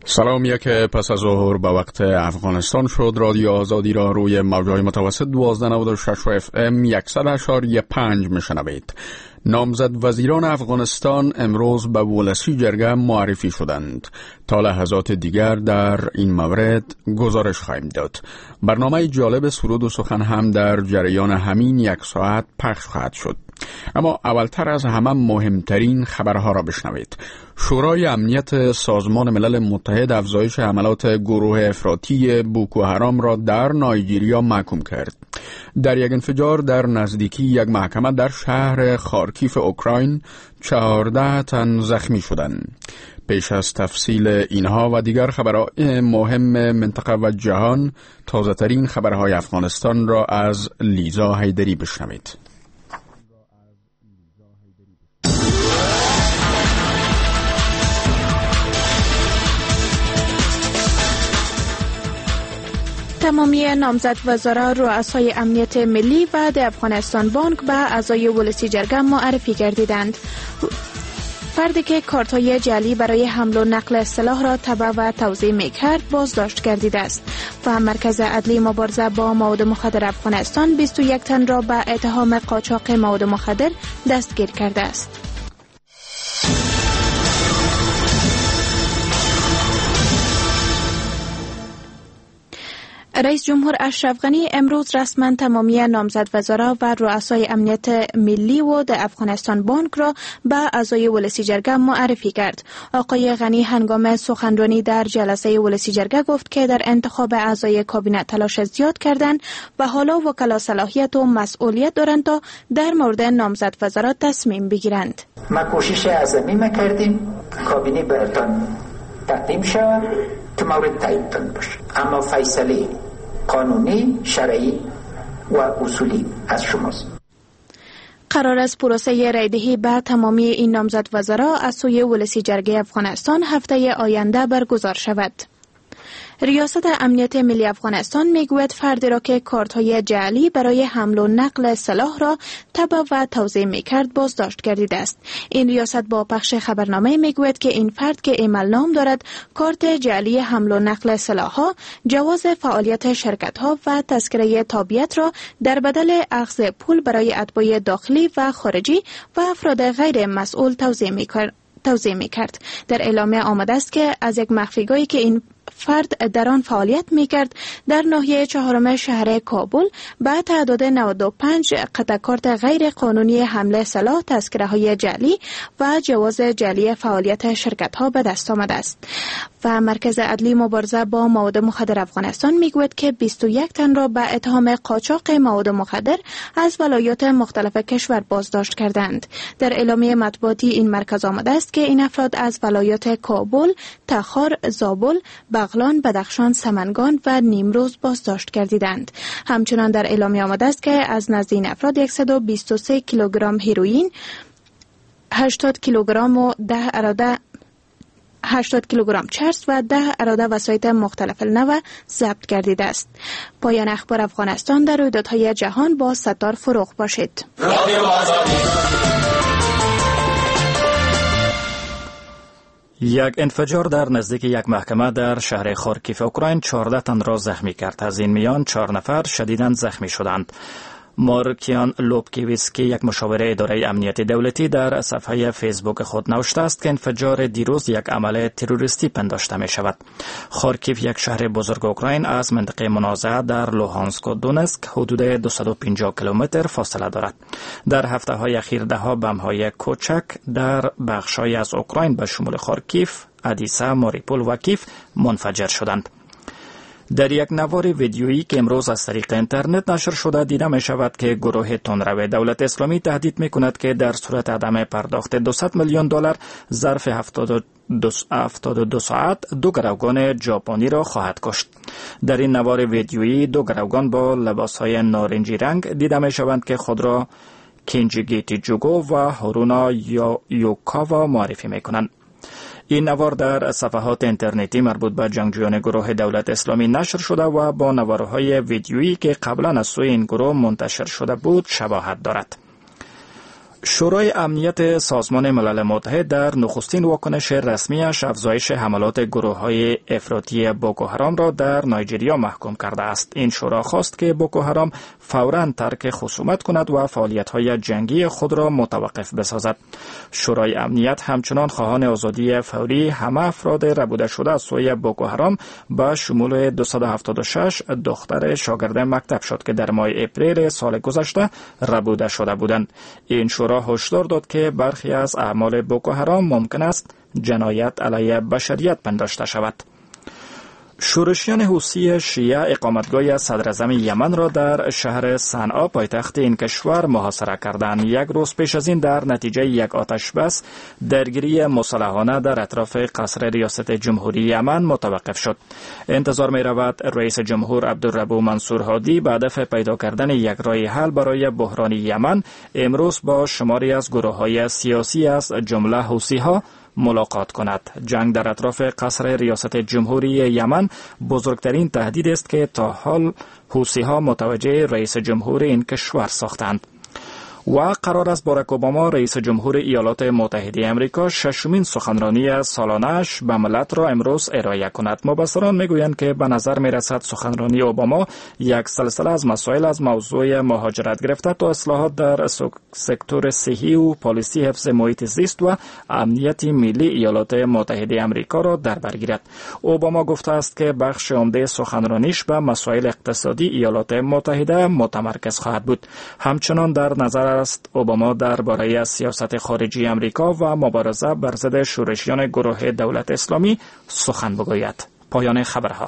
سلام. یک پس از ظهر به وقت افغانستان شد. رادیو آزادی را روی موجهای متوسط 1296 FM 100.5 میشنوید. نامزد وزیران افغانستان امروز به ولسی جرگه معرفی شدند. تا لحظات دیگر در این مورد گزارش خواهیم داد. برنامه جالب سرود و سخن هم در جریان همین یک ساعت پخش خواهد شد. اما اولتر از همه مهمترین خبرها را بشنوید. شورای امنیت سازمان ملل متحد افزایش حملات گروه افراطی بوکو حرام را در نایجیریا محکوم کرد. در یک انفجار در نزدیکی یک محکمه در شهر خارکیف اوکراین 14 تن زخمی شدند. پیش از تفصیل اینها و دیگر خبرهای مهم منطقه و جهان، تازه ترین خبرهای افغانستان را از لیزا حیدری بشنوید. تمامی نامزد وزرا رؤسای امنیت ملی و د افغانستان بانک به اعضای ولسی جرگه معرفی گردیدند. فردی که کارت‌های جعلی برای حمل و نقل سلاح را تبع و توزیع می‌کرد بازداشت گردیده است و مرکز عدلی مبارزه با مواد مخدر افغانستان 21 تن را به اتهام قاچاق مواد مخدر دستگیر کرده است. رئیس جمهور اشرف غنی امروز رسما تمامی نامزد وزرا و رؤسای امنیت ملی و د افغانستان بانک را به اعضای ولسی جرگه معرفی کرد. آقای غنی هنگام سخنرانی در جلسه ولسی جرگه گفت که در انتخاب اعضای کابینه تلاش زیاد کردند و حالا وکلا صلاحیت و مسئولیت دارند تا در مورد نامزد وزرا تصمیم بگیرند. ما کوشش عظیمی کردیم کابینه براتان تقدیم شود که مورد تاییدتان باشه، اما فیصله قانونی، شرعی و اصولی از شماست. قرار است پروسه رایدهی به تمامی این نامزد وزرا از سوی ولسی جرگه افغانستان هفته آینده برگزار شود. ریاست امنیت ملی افغانستان میگوید فردی را که کارت‌های جعلی برای حمل و نقل سلاح را تبع و توزیع میکرد بازداشت گردیده است. این ریاست با پخش خبرنامه میگوید که این فرد که ایمیل نام دارد، کارت جعلی حمل و نقل سلاح‌ها، جواز فعالیت شرکت‌ها و تذکره تابعیت را در بدل اخذ پول برای اتباع داخلی و خارجی و افراد غیر مسئول توزیع میکرد. در اعلامیه آمده است که از یک مخفیگاهی که این فرد در آن فعالیت میکرد در ناحیه 4 شهر کابل به تعداد 95 قطع کارت غیر قانونی حمل سلاح، تذکره های جعلی و جواز جعلی فعالیت شرکت ها به دست آمده است. و مرکز عدلی مبارزه با مواد مخدر افغانستان میگوید که 21 تن را به اتهام قاچاق مواد مخدر از ولایات مختلف کشور بازداشت کردند. در اعلامیه مطبوعاتی این مرکز آمده است که این افراد از ولایات کابل، تخار، زابل، بغلان، بدخشان، سمنگان و نیمروز بازداشت گردیدند. همچنان در اعلامیه آمده است که از نزد این افراد 123 کیلوگرم هیروئین، 80 کیلوگرم و 80 کیلوگرم چرس و 10 اراده وسایط مختلف النوع ضبط گردیده است. پایان اخبار افغانستان. در رویدادهای جهان با ستار فروغ باشید. یک انفجار در نزدیک یک محکمه در شهر خارکیف اوکراین 14 تن را زخمی کرد. از این میان 4 نفر شدیداً زخمی شدند. مارکیان لوبکیویسکی، یک مشاور اداره امنیت دولتی، در صفحه فیسبوک خود نوشته است که انفجار دیروز یک عمل تروریستی پنداشته می شود. خارکیف یک شهر بزرگ اوکراین از منطقه منازعه در لوهانسک و دونسک حدود 250 کیلومتر فاصله دارد. در هفته های اخیر دهها بم های کوچک در بخش‌های از اوکراین به شمول خارکیف، ادیسا، ماریپول و کیف منفجر شدند. در یک نوار ویدیویی که امروز از طریق اینترنت نشر شده دیده می شود که گروه تندرو دولت اسلامی تهدید می کند که در صورت عدم پرداخت $200 میلیون ظرف 72 ساعت 2 گروگان ژاپنی را خواهد کشت. در این نوار ویدیویی 2 گروگان با لباسهای نارنجی رنگ دیده می شوند که خود را کینجیگیتی جوگو و هارونا یوکاوا معرفی می کنند. این نوار در صفحات اینترنتی مربوط به جنگجویان گروه دولت اسلامی نشر شده و با نوارهای ویدیویی که قبلا از سوی این گروه منتشر شده بود شباهت دارد. شورای امنیت سازمان ملل متحد در نخستین واکنش رسمیش افزایش حملات گروه‌های افراطی بوکو حرام را در نایجریا محکوم کرده است. این شورا خواست که بوکو حرام فوراً ترک خصومت کند و فعالیت‌های جنگی خود را متوقف بسازد. شورای امنیت همچنان خواهان آزادی فوری همه افراد ربوده شده از سوی بوکو حرام به شمول 276 دختر شاگرد مکتب شد که در ماه اپریل سال گذشته ربوده شده بودند. این شورا هشدار داد که برخی از اعمال بوکو حرام ممکن است جنایت علیه بشریت پنداشته شود. شورشیان حوثی شیعه اقامتگاه صدراعظم یمن را در شهر صنعا پایتخت این کشور محاصره کردند. یک روز پیش از این در نتیجه یک آتش بس درگیری مسلحانه در اطراف قصر ریاست جمهوری یمن متوقف شد. انتظار می رود رئیس جمهور عبدالربو منصور هادی به هدف پیدا کردن یک راه حل برای بحران یمن امروز با شماری از گروه‌های سیاسی از جمله حوثی‌ها ملاقات کند. جنگ در اطراف قصر ریاست جمهوری یمن بزرگترین تهدید است که تا حال حوثی‌ها متوجه رئیس جمهور این کشور ساختند. و قرار است باراک اوباما رئیس جمهور ایالات متحده آمریکا ششمین سخنرانی سالانه‌اش به ملت را امروز ارائه کند. مبصران میگویند که به نظر میرسد سخنرانی اوباما یک سلسله از مسائل از موضوع مهاجرت گرفته تا اصلاحات در سکتور صحی و پالیسی حفظ محیط زیست و امنیت ملی ایالات متحده آمریکا را در بر گیرد. اوباما گفته است که بخش عمده سخنرانیش به مسائل اقتصادی ایالات متحده متمرکز خواهد بود. همچنان در نظر است اوباما درباره سیاست خارجی آمریکا و مبارزه بر ضد شورشیان گروه دولت اسلامی سخن بگوید. پایان خبرها.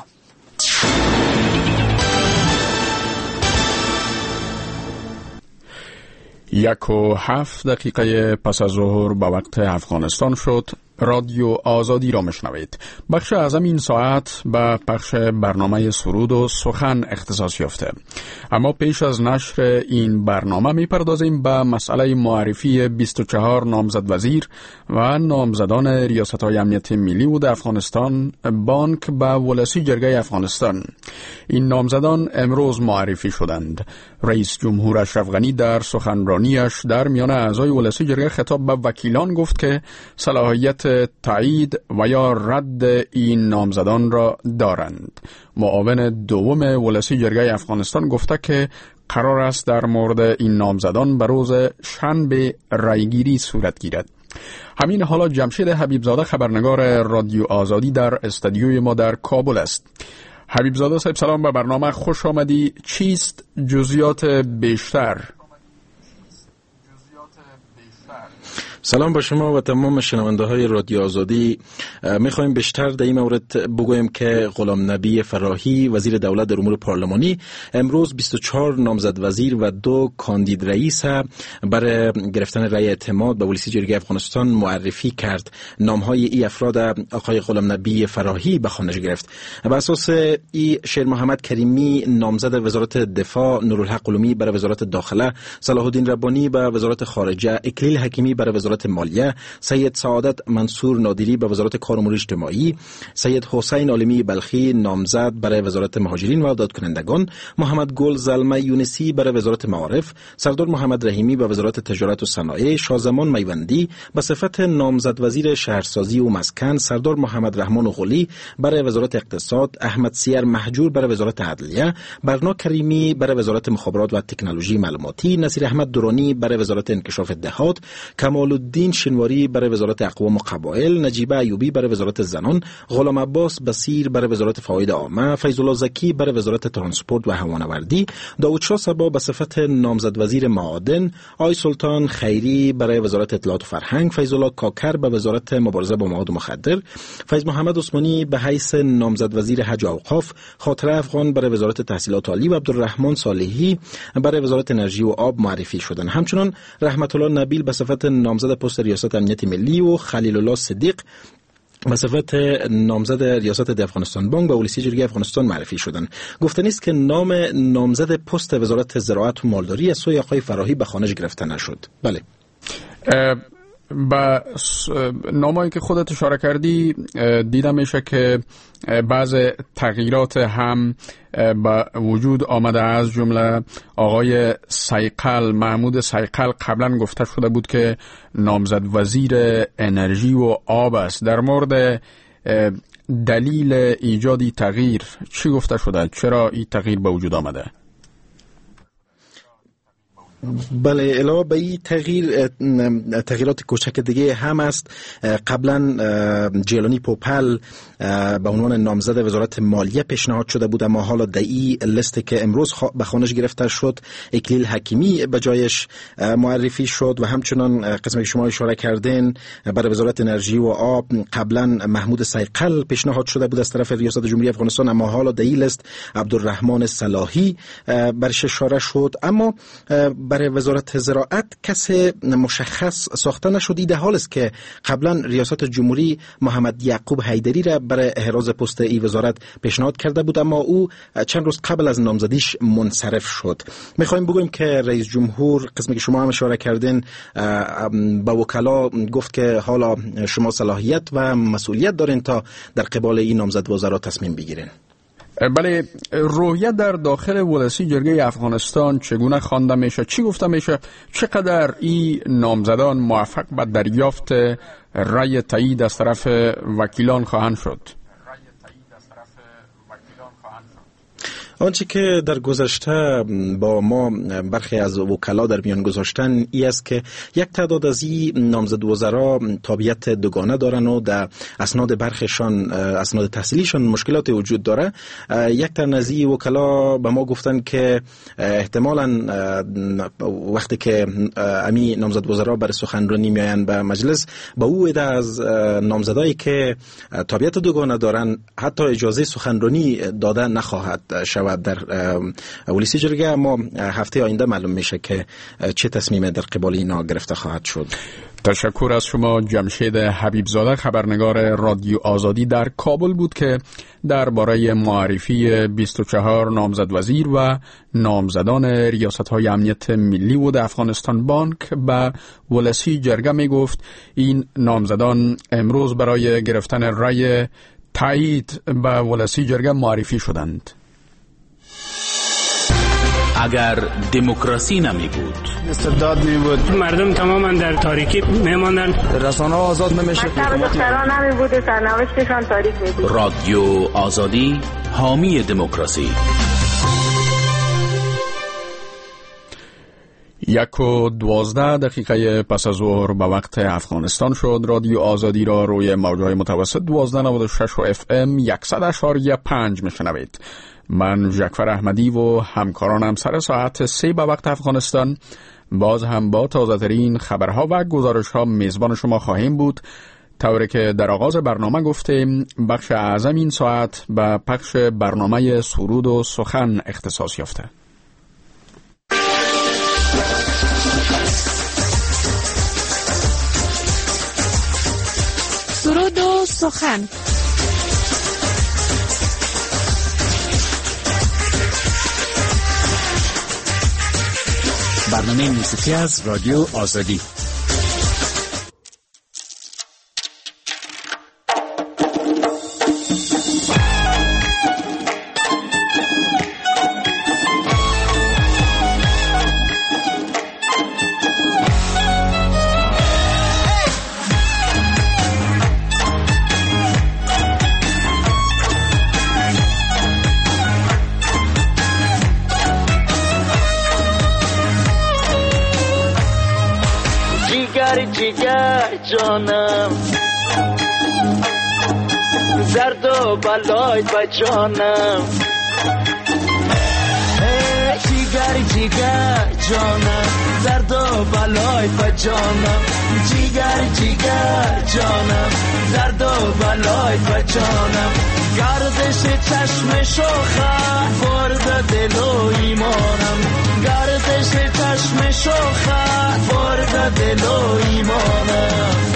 1:07 پس از ظهر به وقت افغانستان شد. رادیو آزادی را مشنوید. بخش اعظم این ساعت به پخش برنامه سرود و سخن اختصاص یافته. اما پیش از نشر این برنامه میپردازیم به مسئله معرفی 24 نامزد وزیر و نامزدان ریاست‌های امنیت ملی و افغانستان بانک به ولسی جرگه افغانستان. این نامزدان امروز معرفی شدند. رئیس جمهور اشرف غنی در سخنرانیش در میان اعضای ولسی جرگه خطاب به وکیلان گفت که صلاحیت تایید و یا رد این نامزدان را دارند. معاون دوم ولسی جرگه افغانستان گفته که قرار است در مورد این نامزدان به روز شنبه رایگیری صورت گیرد. همین حالا جمشید حبیبزاده خبرنگار رادیو آزادی در استودیوی ما در کابل است. حبیبزاده صاحب سلام، به برنامه خوش آمدی. چیست جزئیات بیشتر؟ سلام با شما و تمام شنونده های رادیو آزادی. میخوایم بیشتر در این مورد بگویم که غلام نبی فراهی وزیر دولت در امور پارلمانی امروز 24 نامزد وزیر و 2 کاندید رئیس برای گرفتن رأی اعتماد به ولسی جرگه افغانستان معرفی کرد. نامهای ای افراد آقای غلام نبی فراهی به خوانش گرفت. بر اساس ای شیر محمد کریمی نامزد وزارت دفاع، نورالحق علومی برای وزارت داخله، صلاح الدین ربانی به وزارت خارجه، اکلیل حکیمی برای وزارت مالیه، سید سعادت منصور نادری به وزارت کار و امور اجتماعی، سید حسین عالمی بلخی نامزد برای وزارت مهاجرین و دادکنندگان، محمد گل زلمه یونسی برای وزارت معارف، سردار محمد رحیمی به وزارت تجارت و صنایع، شازمان میوندی به صفت نامزد وزیر شهرسازی و مسکن، سردار محمد رحمان غلی برای وزارت اقتصاد، احمد سیر مهجور برای وزارت عدلیه، برنا کریمی برای وزارت مخابرات و تکنولوژی معلوماتی، نصیر احمد درانی برای وزارت انکشاف دهات، کمال الدین شنواری برای وزارت اقوام و قبایل، نجیبه ایوبی برای وزارت زنان، غلام عباس بصیر برای وزارت فواید عامه، فیض الله زکی برای وزارت ترانسپورت و هوانوردی، داوود شاه صبا به صفت نامزد وزیر معادن، آی سلطان خیری برای وزارت اطلاعات و فرهنگ، فیض الله کاکر به وزارت مبارزه با مواد مخدر، فیض محمد عثمانی به حیث نامزد وزیر حج و اوقاف، خاطره افغان برای وزارت تحصیلات عالی و عبدالرحمن صالحی برای وزارت انرژی و آب معرفی شدند. همچنین رحمت الله نبیل به صفت نامزد پست ریاست امنیت ملی و خلیل الله صدیق به صفت نامزد ریاست افغانستان بانک به ولسی جرگه افغانستان معرفی شدند. گفتنی است که نام نامزد پست وزارت زراعت و مالداری از سوی آقای فراهی به خوانش گرفته نشد. بله. با نامایی که خودت اشاره کردی دیده میشه که بعض تغییرات هم با وجود آمده، از جمله آقای سیقل، محمود سیقل قبلا گفته شده بود که نامزد وزیر انرژی و آب است. در مورد دلیل ایجادی تغییر چی گفته شده؟ چرا این تغییر به وجود آمده؟ بله، علاوه به این تغییرات کوچک دیگه هم است. قبلا جیلانی پوپل به عنوان نامزد وزارت مالیه پیشنهاد شده بود، اما حالا در این لیست که امروز به خوانش گرفته شد اکلیل حکیمی به جایش معرفی شد و همچنان قسمی که شما اشاره کردین برای وزارت انرژی و آب قبلا محمود سیقل پیشنهاد شده بود از طرف ریاست جمهوری افغانستان، اما حالا در این لیست عبدالرحمن صلاحی برش اشاره شد. اما برای وزارت زراعت کسی مشخص ساخته نشد. این حال است که قبلا ریاست جمهوری محمد یعقوب حیدری را برای احراز پست این وزارت پیشنهاد کرده بود، اما او چند روز قبل از نامزدیش منصرف شد. میخوایم بگویم که رئیس جمهور قسمی که شما هم اشاره کردین با وکلا گفت که حالا شما صلاحیت و مسئولیت دارین تا در قبال این نامزد وزرا تصمیم بگیرین. بله، روحیه در داخل ولسی جرگه افغانستان چگونه خوانده میشه؟ چی گفته میشه؟ چقدر این نامزدان موفق به دریافت رأی تایید از طرف وکیلان خواهند شد؟ آنچه که در گذشته با ما برخی از وکلا در میان گذاشتن ای است که یک تعداد از این نامزد وزرا تابعیت دوگانه دارن و در اسناد برخشان، اسناد تحصیلیشان مشکلات وجود داره. یک تن از این وکلا به ما گفتن که احتمالاً وقتی که امی نامزد وزرا برای سخنرانی میآیند به مجلس، با او عده از نامزدایی که تابعیت دوگانه دارن حتی اجازه سخنرانی داده نخواهد شود در ولسی جرگه. اما هفته آینده معلوم میشه که چه تصمیم در قبال اینا گرفته خواهد شد. تشکر از شما. جمشید حبیبزاده، خبرنگار رادیو آزادی در کابل بود که درباره معرفی 24 نامزد وزیر و نامزدان ریاست‌های امنیت ملی و افغانستان بانک به ولسی جرگه می گفت. این نامزدان امروز برای گرفتن رأی تایید به ولسی جرگه معرفی شدند. اگر دموکراسی نمی بود، استبداد می بود، مردم تماما در تاریکی می ماندن، رسانه ها آزاد نمیشه، دختران نمی بود، سرنوشتشان تاریک می بود. رادیو آزادی، حامی دموکراسی. 1:12 پس از ظهر به وقت افغانستان شد. رادیو آزادی را روی موجهای متوسط 1296 و FM 100.5 میشنوید. من جعفر احمدی و همکارانم سر ساعت 3 به وقت افغانستان باز هم با تازه ترین خبرها و گزارش ها میزبان شما خواهیم بود. طوری که در آغاز برنامه گفتیم، بخش اعظم این ساعت به پخش برنامه سرود و سخن اختصاص یافته. سرود و سخن. برنامه موسیقی از رادیو آزادی. جیگر جانم، زرد و بلای به جانم، جیگر جانم، زرد و بلای به جانم، جیگر جانم، زرد و بلای به جانم. گردش چشم شوخه برد دل و ایمانم، گردش چشم شوخه برد دل و ایمانم.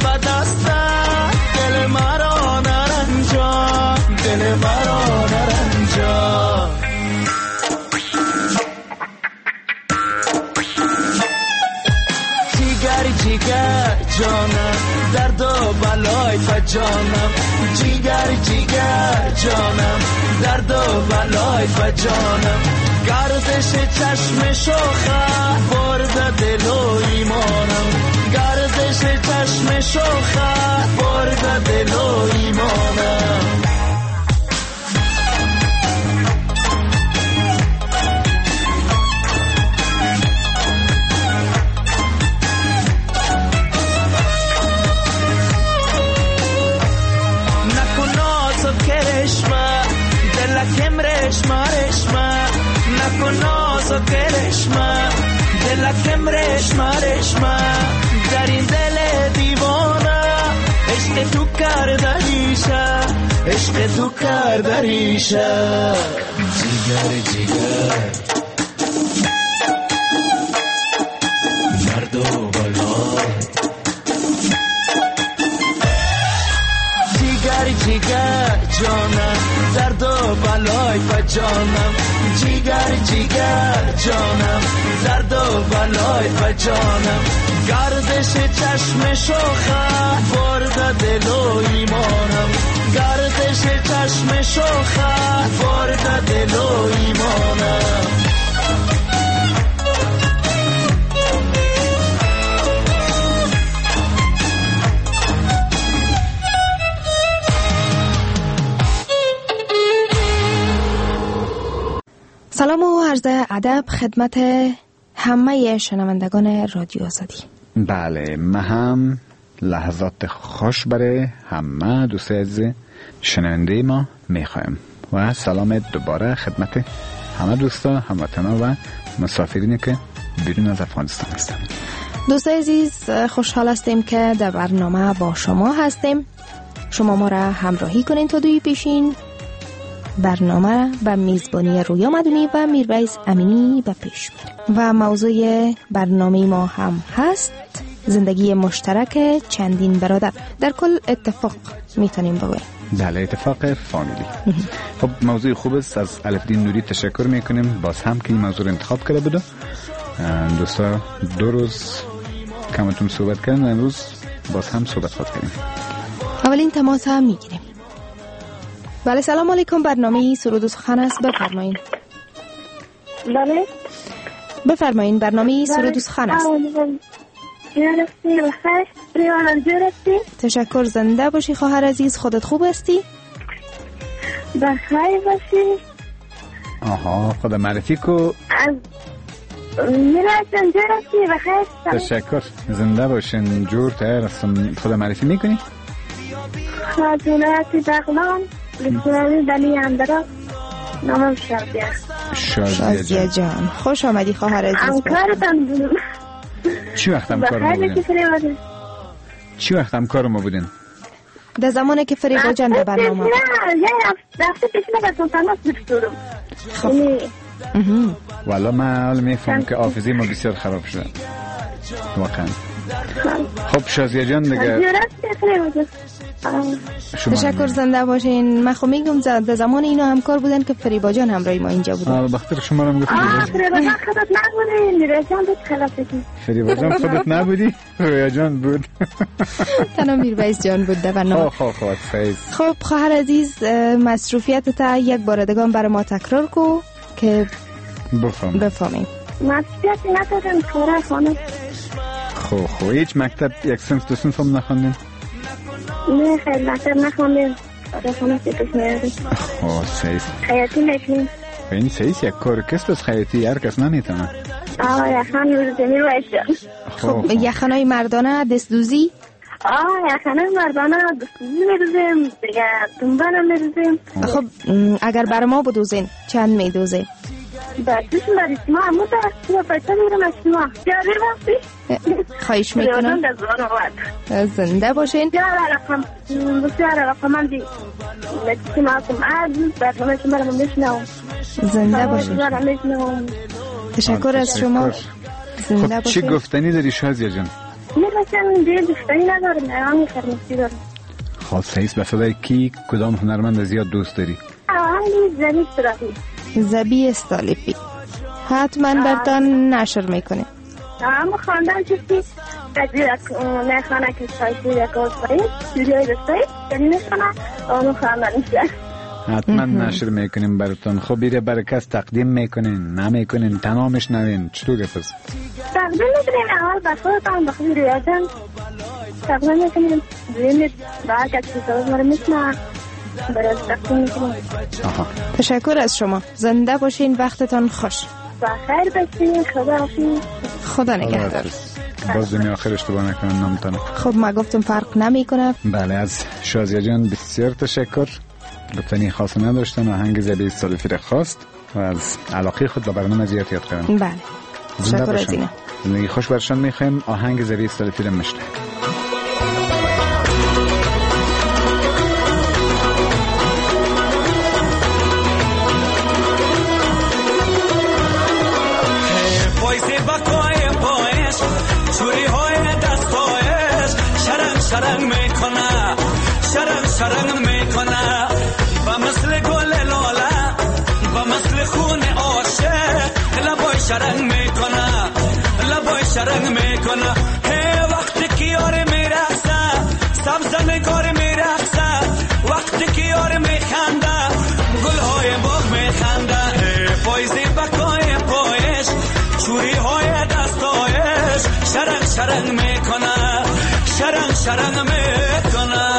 به دستت دل مرا نرنجان دل مرا نرنجان جیگر جانم درد و بلای فجانم جیگر جانم درد و بلای فجانم گردش چشم شوخه برد دل و ایمانم گردش چشم شوخه برد دل و ایمانم دلکم رشمه در این دل دیوانه عشق تو کرده ریشه عشق تو کرده ریشه جیگر مرد و بلای جیگر جانم درد و بلای فجانم جیگر جانم درد و بلای فجانم گردش چشم شوخه برد دل و ایمانم گردش چشم شوخه برد دل و ایمانم سلام و عرض ادب خدمت همه شنوندگان رادیو آزادی. بله، من هم لحظات خوش برای همه دوستای عزیز شنونده ما میخوایم و سلام دوباره خدمت همه دوستا، هموطنا و مسافرینی که بیرون از افغانستان هستند. دوستای عزیز، خوشحال هستیم که در برنامه با شما هستیم. شما ما را همراهی کنین تا دوی پیشین. برنامه به میزبانی رویا مدنی و میرویس امینی به پیش میره و موضوع برنامه ما هم هست زندگی مشترک چندین برادر. در کل اتفاق میتونیم بگویم. بله، اتفاق فامیلی. خب موضوع خوب است. از الفدین نوری تشکر میکنیم باز هم که این موضوع انتخاب کرده بوده. دوستا 2 روز کمتون صحبت کردن، امروز باز هم صحبت کردیم. اولین تماس هم میگیریم. بله، سلام علیکم. برنامه سرود و سخن است، بفرمایید. بله بفرمایید، برنامه سرود و سخن است. تشکر، زنده باشی خواهر عزیز. خودت خوب هستی؟ بخیر باشی. آها، خدا معرفی کو. میرسن جرسی بخیر. تشکر، زنده باشین. جور تر هستم. خدا معرفی میکنی؟ خاطرات بغلان لسلامی بلی اندرا. نامم شازیه جان. خوش آمدی خواهر عزیز. همکارتان بودم. چی وقت همکار ما بودین؟ چی وقت همکار ما بودین؟ در زمانی که فریبا جان در برنامه. نه، یه رفته پیش نگتون تماس بکتورم. خب والا من حال میفهم که آفیزی ما بسیار خراب شده واقعا. خب شازیه جان دیگه تشکر، زنده باشین. من خب میگم در زمان اینا همکار بودن که فریبا جان همراهی ما اینجا بودن. بخاطر شما رو میگفتم فریبا جان خودت نبودی، رویا جان بود. خلافتی فریبا جان خودت نبودی، رویا جان بود. تنها میرویس جان بود در برنامه. خب خواهر عزیز، مصروفیت تا یک بار دیگه برای ما تکرار کو که بفهمیم. مصروفیتی ندارم، کاره خانم. خب هیچ مکتب یک سنف دو سنف هم نخوندین؟ نه خیلی مکتب نخوندیم. کاره خانم سیکش میردیم. خب سیس خیاطی میکنیم. این سیس یک کار کست از خیاطی هر کس نمیتونه. یخن میرویس جان. خب یخنای مردانه دستدوزی؟ یخنای مردانه دستدوزی میروزیم دیگه، دنبال هم میروزیم. خب اگر بر ما بدوزین چند میدوزین؟ بچه‌شون برای شما همون دست بچه میرم از شما جاری وقتی خواهش میکنم زنده باشین. بسیار علاقه من دی لکسی معکم عزیز برنامه شما رو میشنوم. زنده باشین. تشکر از شما. خب چی گفتنی داری شازیه جان؟ میخواستم دیگه دوستایی ندارم، همین خرمستی دارم. خب سعیس به صدای کی کدام هنرمند زیاد دوست داری؟ همین زبی استراحی. زبی استالیپی حتما برتان نشر میکنه. اما خواندم چیزی قدیر نخوانه که سایتی یک آسایی جوریای دستایی یعنی نشانه اما خواندم نیست. حتما نشر میکنیم براتون. خب بیره برای کس تقدیم میکنین نمیکنین تمامش نوین چطور گفت؟ تقدیم میکنیم اول بخورتان بخوری ریاضم تقدیم میکنیم دویمید بعد کسی سوز مره میکنم برای تقدیم میکنیم. تشکر از شما. زنده باشین. وقتتان خوش. بخیر باشین. خدا حافظ. خدا نگهدار. باز دنیا آخر اشتباه نکنم نامتانم. خب ما گفتم فرق نمی کنه. بله از شازیه جان بسیار تشکر. گفتنی خاص نداشتن آهنگ زبی استالیپی را خواست و از علاقه خود به برنامه زیاد یاد کردن. بله تشکر از اینه. زندگی خوش برشان میخوایم. آهنگ زبی استالیپی را مشته شرنگ میکنه شرنگ میکنه با مثل گل لاله با مثل خون عاشق لبای شرنگ میکنه هی وقتی که یار میرقصه سبز نگار میرقصه وقتی که یار میخنده گلهای باغ میخنده هی پایزی بکای پایش چوری های دستایش شرنگ میکنه شرنگ میکنه.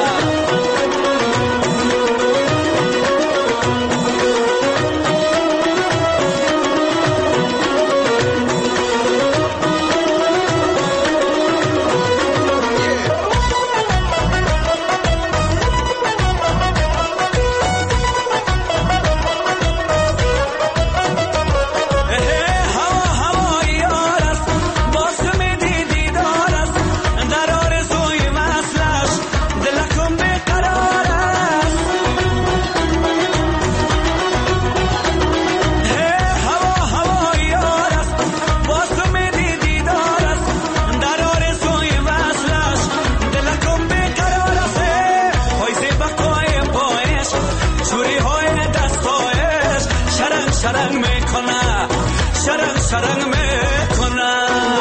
شرنگ میکنه.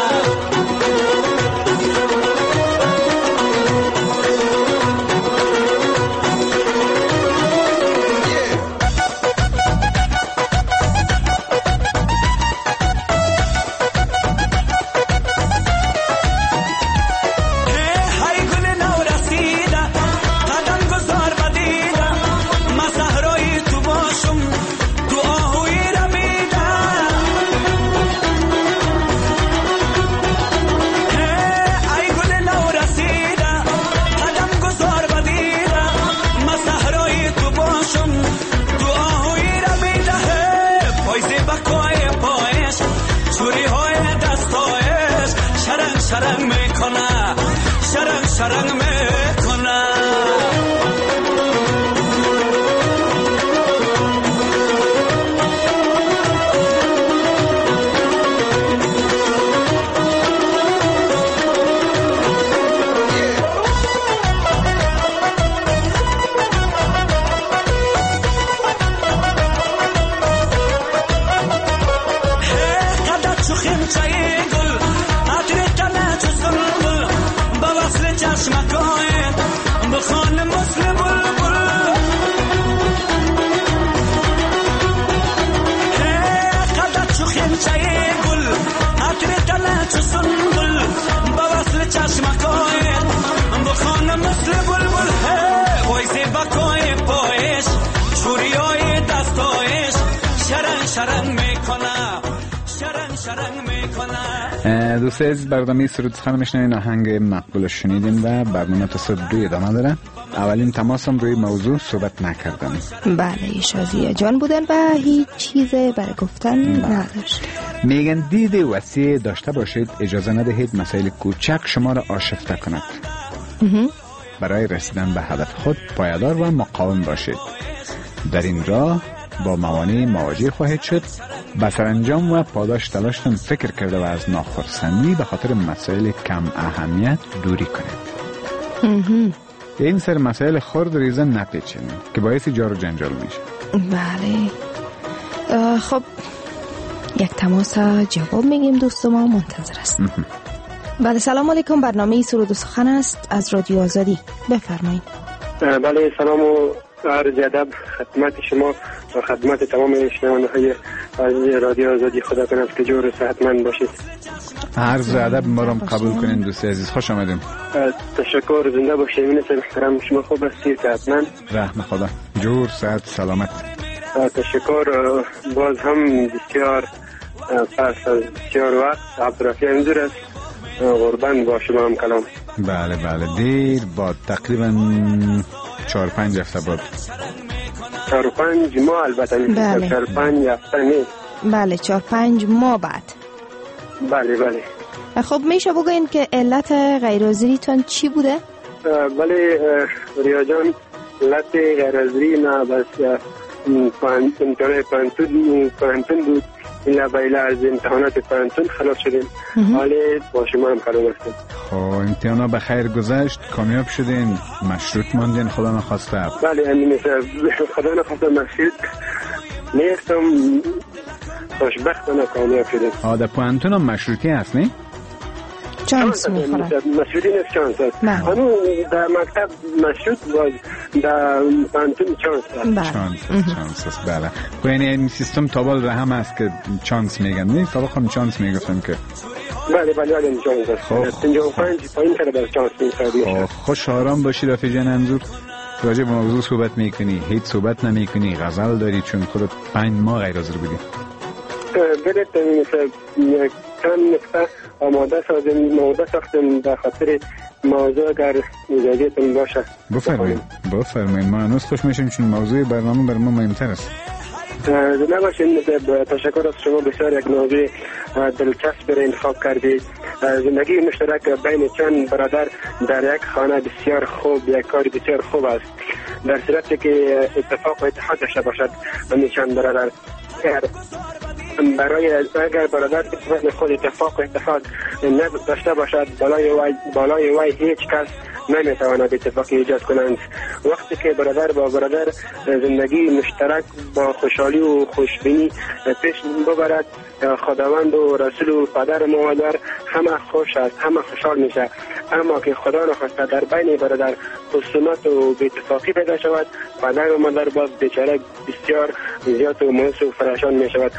شرنگ میکنه. دوست عزیز برنامه سرود سخن میشنوین. آهنگ مقبول شنیدیم و برنامه تا ساعت 2 ادامه داره. اولین تماسم روی موضوع صحبت نکردم. بله شازیه جان بودن و هیچ چیز برای گفتن نداشت. میگن دید وسیع داشته باشید اجازه ندهید مسائل کوچک شما را آشفته کند. برای رسیدن به هدف خود پایدار و مقاوم باشید. در این راه با موانع مواجه خواهید شد به سرانجام و پاداش تلاشتم فکر کرده و از ناخرسندی به خاطر مسائل کم اهمیت دوری کنیم. این سر مسائل خرد ریزه نپیچیم که باعث جار و جنجال میشه. بله. خب یک تماس جواب میگیم دوست ما منتظر است. بله سلام علیکم، برنامه سرود و سخن است از رادیو آزادی، بفرمایید. بله سلام و عرض ادب خدمت شما و خدمت تمام شنونده‌های رادیو آزادی. خدا کنه که جور و صحتمند باشید. عرض ادب ما رو قبول کنین دوست عزیز، خوش آمدیم. تشکر، زنده باشید. مینس محترم، شما خوب هستید؟ صحتمند؟ رحم خدا، جور صحت سلامت. تشکر. باز هم بسیار پس از بسیار وقت عبدالرفیع انظور است، قربان با شما هم کلام. بله بله، دیر بعد تقریبا 4-5 هفته بعد. 4-5 ماه البته نیست. بله. 4-5 هفته نیست. بله 4-5 ماه بعد. بله بله. خب میشه بگوین که علت غیرحاضریتون چی بوده؟ بله ریا جان، علت غیرحاضری نه بس پانتون بود. این بیله از امتحانات پانتون خلاص شدیم، حالا با شما هم کلام هستیم. خب امتحانا به خیر گذشت، کامیاب شدین، مشروط ماندین خدا نخواسته؟ بله امین خدا نخواسته مشروط نیستم، خوشبختانه کامیاب شدیم. در پانتون هم مشروطی هست نه؟ چانس میخورن. مشروطی نیست، چانس هست. هنو در مکتب مشروط باز، در پانتون چانس هست. چانس هست. بله خب یعنی این سیستم تابال رحم هست که چانس میگن نه؟ سابق هم چانس میگفتم که بله چانس هست. 55 پایین کرده در چانس میخواد. خوش آرام باشی رفیع جان انظور. راجع به موضوع صحبت میکنی، هیچ صحبت نمیکنی، غزل داری چون خودت 5 ماه غیر حاضر بودی. بله چند نکته آماده ساختم به خاطر موضوع اگر اجازهتون باشه. بفرمایید ما هنوز خوش میشیم چون موضوع برنامه بر ما مهمتر است. نباشین. تشکر از شما، بسیار یک موضوع دلچسب را انتخاب کردید. زندگی مشترک بین چند برادر در یک خانه بسیار خوب، یک کار بسیار خوب است در صورتی که اتفاق و اتحاد داشته باشد همین چند برادر. اگر برادر خود اتفاق و اتحاد داشته باشد، بالای وی هیچ کس نمیتواند اتفاقی ایجاد کنند. وقتی که برادر با برادر زندگی مشترک با خوشحالی و خوشبینی پیش ببرد، خداوند و رسول و پدر مادر همه خوش است، همه خوشحال میشه. اما که خدا نخواسته در بین برادر خصومت و بی‌اتفاقی پیدا شود، پدر و مادر باز بیچاره بسیار زیاد و مایوس و پریشان میشود.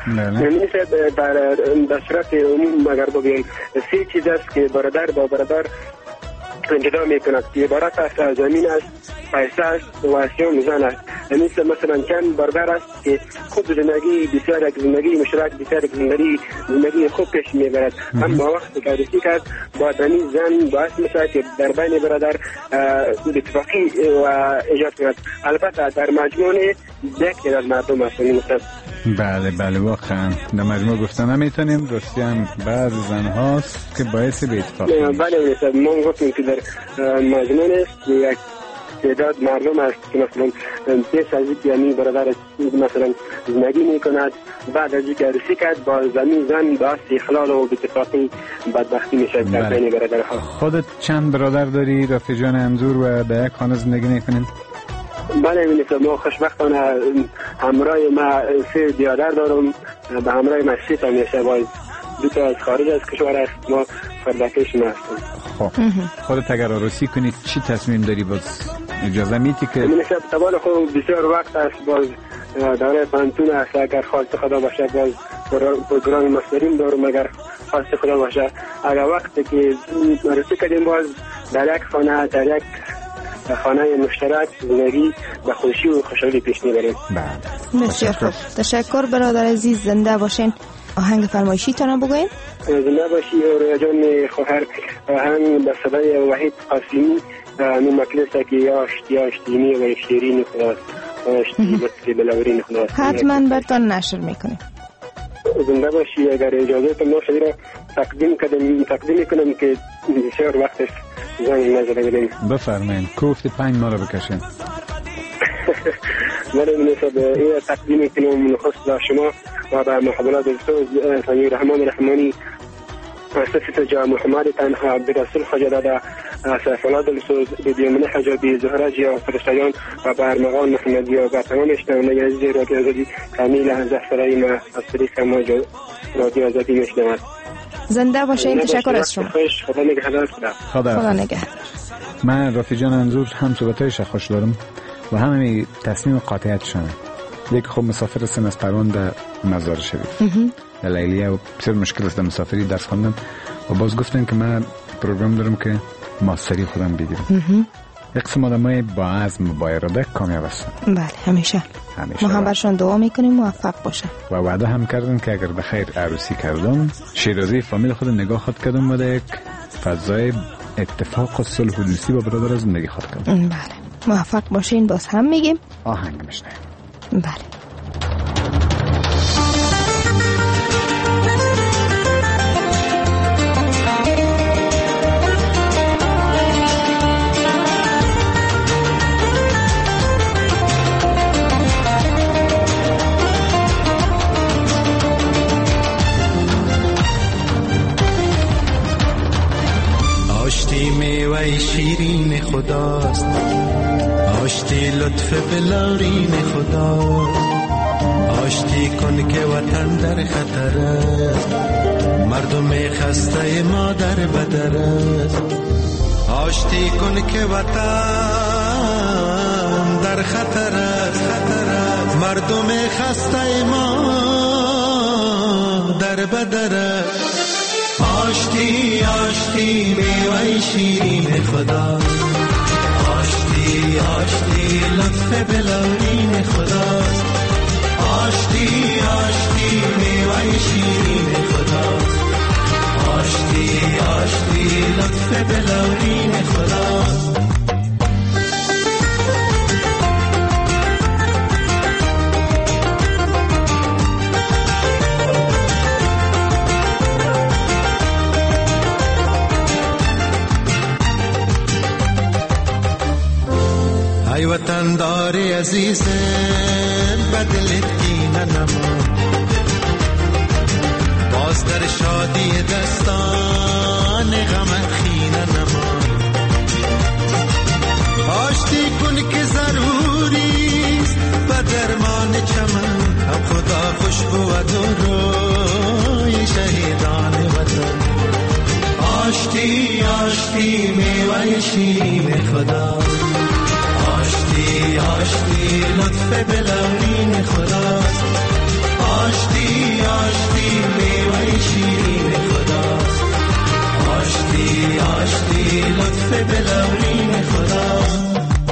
در صورت عموم اگر بگوییم 3 چیز است که برادر با برادر جدا میکند. عبارت است از زمین است، پیسه است و اسیان زن است. مثلا چند برادر است که خوب زندگی بسیار یک زندگی مشترک، بسیار یک زندگی خوب پیش میبرد. اما وقتی که رسی کرد با دنی زن باعث میشه که در بین برادر اتفاقی و ایجاد کند. البته در مجموع یک از مردم است. بله واقعا در مجموع گفتن نمیتونیم، راستی هم بعض زن هاست که باعث به اتفاق میشه. بله ما گفتیم که در مجموع یک تعداد مردم است که مثلا پیش از یعنی برادر مثلا زندگی میکند، بعد از اینکه رسی کرد با زن باعث اخلال و اتفاقی بدبختی میشه در بین برادرها. خودت چند برادر داری رفیع جان انظور و در یک خانه زندگی میکنین؟ بله ما خوشبختانه همراه ما 3 برادر دارم، به همراه ما 3 تا میشه، باز 2 تا از خارج از کشور است، ما فردکش ما هستیم. خب خودت اگر عروسی کنی چی تصمیم داری؟ باز اجازه میدی که میشه طبعا خود بسیار وقت است، باز دوره پانتون است، اگر خواست خدا باشه باز پروگرام مسترین دارم، اگر خواست خدا باشه اگر وقتی که عروسی کردیم باز در یک خانه، در یک خانه مشترک زندگی به خوشی و خوشحالی پیش میبریم. بسیار خوب، تشکر برادر عزیز، زنده باشین. آهنگ فرمایشی تانم بگوین؟ زنده باشی ریا جان خواهر. آهنگ به صدای وحید قاسمی، نو مکلسه که یاشتیمی و شیرین خداست، یاشتی بسکی بلورین خداست. حتما برتان نشر میکنیم. زنده باشی. اگر اجازه تو نوشدی را تقدیم کنم که بسیار وقتش زنگ نزده بدیم. بفرمایید. کوفت 5 ماه را بکشین. من نصب این تقدیم کنم نخست شما و به محبولات السوز سمیر رحمان رحمانی صفت جا محمد تنها برسول خجداده سفلات السوز بدیمن حجابی زهره جیا فرشتگان و برمغان محمدی و به تمام اشتماعی عزیزی رادیو آزادی کمیل زهفرایی ما از طریق ما رادیو آزادی میشنوند. زنده باشین. تشکر از شما. خدا نگهدار. خدا نگهدار. من رفیق جان انظور هم صحبتایش خوش دارم و همین تصمیم قاطعیتشانه. یک خوب مسافر هستم از پروان در مزار شریف در لیلیه و بسیار مشکل است در مسافری درس خواندن و باز گفتن که من پروگرام دارم که ماستری خودم بگیرم. یک قسم آدمای با عزم و با اراده کامیاب هستن. بله همیشه ما هم برشان دعا میکنیم موفق باشن و وعده هم کردن که اگر بخیر عروسی کردم شیرازی فامیل خود نگاه خود کردم و در یک فضای اتفاق و صلح و دوستی با برادر زندگی خود کردم. بله موفق باشین. باز هم میگیم آهنگ میشنیم. بله. آشتی میوه شیرین خداست، آشتی لطف بلارین خداست. آشتی کن که وطن در خطر است، مردم خسته ما در بدر است. آشتی کن که وطن در خطر است، مردم خسته ما در بدر است. آشتی آشتی میوه شیرین خدا، آشتی آشتی لطف بلارین خدا. آشتی آشتی میوه شیرین خدا، آشتی آشتی لطف بلارین خدا. ای وطن داری عزیز بدلت کینه نما، باز در شادی دستان غم خینه نما. آشتی کن که ضروریست به درمان چمن، هم خدا خوشبو و روی شهیدان وطن. آشتی آشتی میوه شیرین خدا، آشتی آشتی لطف بلارین خدا. آشتی آشتی میوه شیرین خدا، آشتی آشتی لطف بلارین خدا.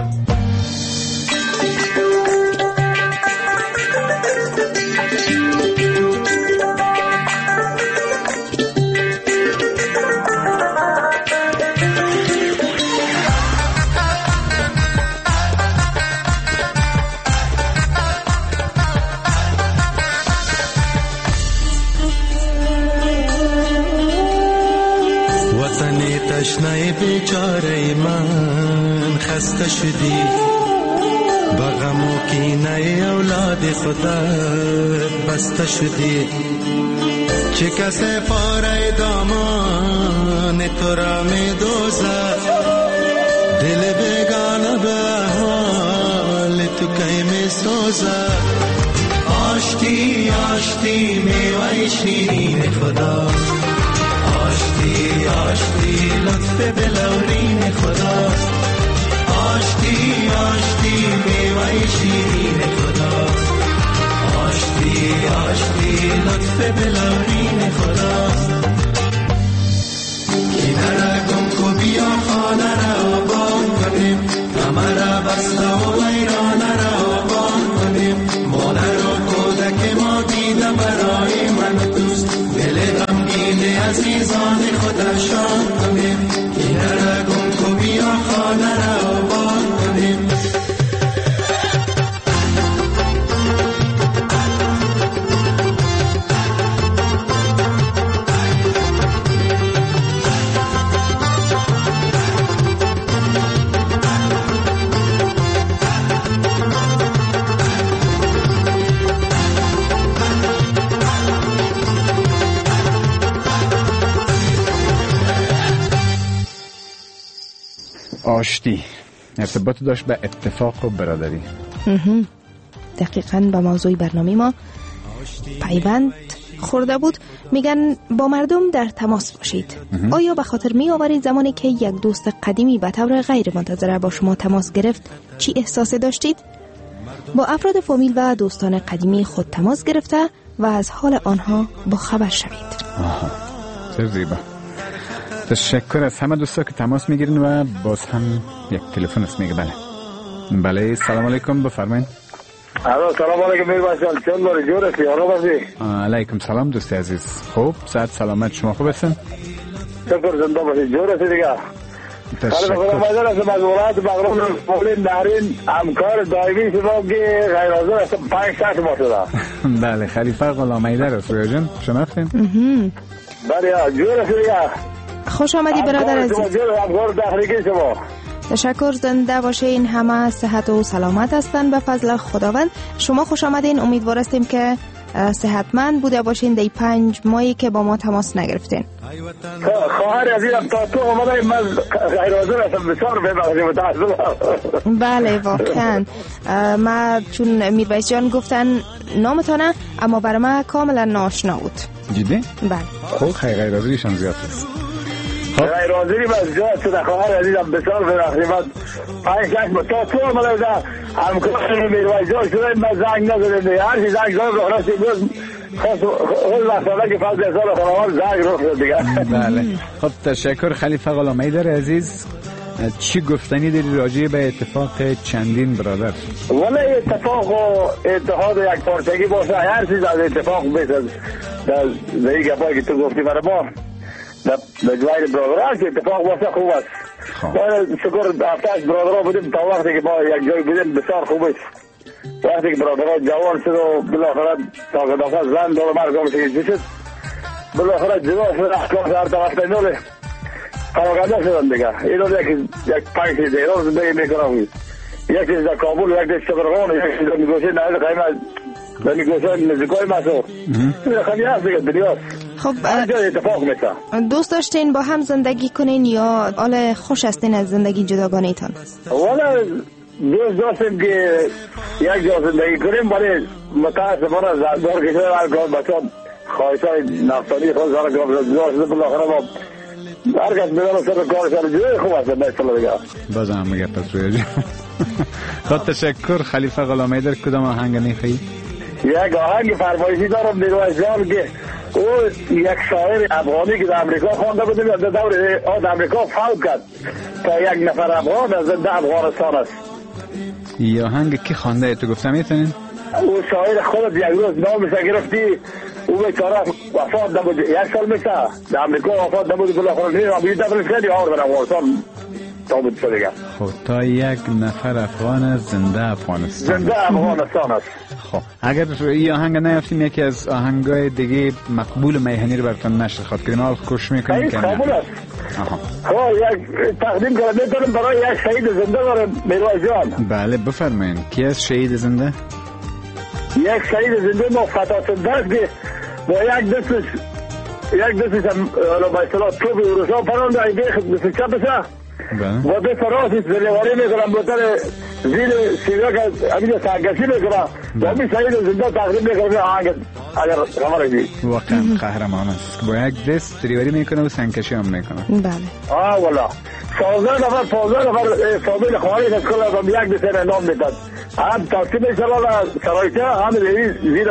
تشنه بیچاره من خسته شدی، بغم و کینه اولاد خودت بسته شدی. چه کسی پاره دامان تو را می دوزد، دل بگانه به حال تو کی می سوزد. آشتی آشتی میوه شیرین خدا، آشتی آشتی لطف بلارین خدا. آشتی آشتی میوه شیرین خدا، آشتی آشتی لطف بلارین خدا. کینه را گم کو بیا خانه را آباد کنیم، غم را بسته و ویرانه را آباد کنیم. مادر و کودک ما دیده برای من دوست، دل غمگین عزیزان خدا شاد کنیم. کینه را گم کو بیا خانه را آباد کنیم. آشتی ارتباط داشت به اتفاق و برادری. دقیقاً به موضوع برنامه ما پیوند خورده بود. میگن با مردم در تماس باشید. آیا به خاطر می آورید زمانی که یک دوست قدیمی به طور غیر منتظره با شما تماس گرفت چی احساسی داشتید؟ با افراد فامیل و دوستان قدیمی خود تماس گرفته و از حال آنها با خبر شوید. چه زیبا. تشکر از همه دوستا که تماس میگیرین و باز هم یک تلفن است میگه. بله سلام علیکم بفرمایید. سلام علیکم میرباز جان، چون باری جور هستی؟ آرام هستی؟ علیکم سلام دوست عزیز. خوب صحت سلامت، شما خوب هستین؟ شکر زنده باشید. جور هستی دیگه؟ تشکر. خدمتگر هستم از ولایت بغلان فولین نهرین، همکار دائمی شما که غیر حاضر هستم 5 ماه شده. بله خلیفه غلامحیدر است رویا جان، شناختین؟ بله جور هستی دیگه؟ خوش آمدی برادر عزیز. همکار تحریکی شما. تشکر، زنده باشین. همه صحت و سلامت هستن به فضل خداوند. شما خوش آمدین. امیدوار هستیم که صحتمند بوده باشین در 5 ماهی که با ما تماس نگرفتین. خواهر عزیزم تا تو اومده من غیر حاضر هستم، بسیار ببخشید متاسفم. بله واقعا ما چون میربایس جان گفتن نامتانه اما برای ما کاملا ناشنا بود. جدی؟ بله. خب غیر حاضریشان زیاد است. غیر حاضری من زیاد شده خواهر عزیزم، بسیار ببخشید. من 5 ماه تا تو اومده بودم همکار میربایس جان شده من زنگ نزدم. هر چی زنگ زدم رو راستی بود خود وقتا که فضل احسان خانوان زنگ رو شد دیگه. بله خب تشکر خلیفه غلامحیدر عزیز. چی گفتنی داری راجع به اتفاق چندین برادر؟ ولی اتفاق و اتحاد یک پارچگی باشه، هر چیز از اتفاق بیشتر در این گپایی که تو گفتی برای ما در جوای برادرها که اتفاق باشه خوب است. ما شکر هفتهش برادرها بودیم تا وقتی که ما یک جای بودیم بسیار خوب است. وقتی که برادرها جوان شد و بالاخره تا قدافه زن دور مرگامش که شد بالاخره جدا شد احکام هر طرف نوله پراکنده شدن دیگه. این رو یک 5 چیز ایران زندگی میکنم. یک چیز در کابل، یک چیز شبرغان، یک چیز در میگوشه نهید قیمت در میگوشه نزدیکای مسور. این خیلی هست دیگه دنیاست. خب همجا اتفاق میشه. دوست داشتین با هم زندگی کنین یا حال خوش هستین از زندگی جداگانیتان؟ والا دوست داشتیم که یک جا زندگی کنیم ولی متاسفانه زندار کشده هر کار بچه خواهشای نفتانی خود سر کار شده بالاخره ما هر کس میدانم سر کار سر جوی خوب هست مثلا دیگه. باز هم میگه پس روی جا. خود تشکر خلیفه غلامحیدر. کدام آهنگ میخوایی؟ یک آهنگ فرمایشی دارم میربایس جان که او یک شاعر افغانی که در امریکا خوانده بود در دور امریکا فوت کرد تا یک نفر افغان از زنده افغانستان است. یا آهنگ کی خوانده تو گفتم میتونین؟ او شاعر خودت یک روز نامش گرفتی او بیچاره وفات نبود، 1 سال میشه در امریکا وفات نبود بالاخره نیست اما یه دفعه خیلی آور در افغانستان تابود شده دیگه. خب تا یک نفر افغان زنده افغانستان است. خب اگر این آهنگ نیافتیم یکی از آهنگای دیگه مقبول میهنی رو براتون نشر خواد کنیم حال خوش میکنیم که قبول است. خب یک تقدیم کنم میتونم برای یک شهید زنده دارم میربایس جان. بله بفرمایین. کی از شهید زنده؟ یک شهید زنده ما فتاسنده است که با یک دستش به اصطلاح توب اروسا پرانده ایده دست چپشه و دست راستش زلیواری میکنم بطر زیر سیویا که همینجا سنگشی میکنم و همین شهید زنده تقریب میکنم آهنگ اگر خبر هستی. واقعا قهرمان است. با یک دست دریوری میکنه و سنگکشی هم میکنه. بله. والا 15 نفر فامیل خواهی از کل هم یک دسته نام میداد. هم تاکسی میشلال سرایچه هم زیر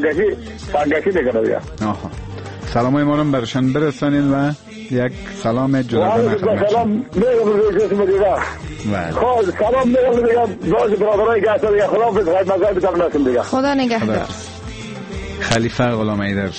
سنگشی میکنه بیا. سلامای ما رو برشان برسانین و یک سلام جداگانه خدمت. سلام میگم جسم دیگه. خب سلام میگم دیگه باز برادرای گشت دیگه خداحافظ خدمت بتم نسیم دیگه. خدا نگهدار. خلیفه غلامحیدر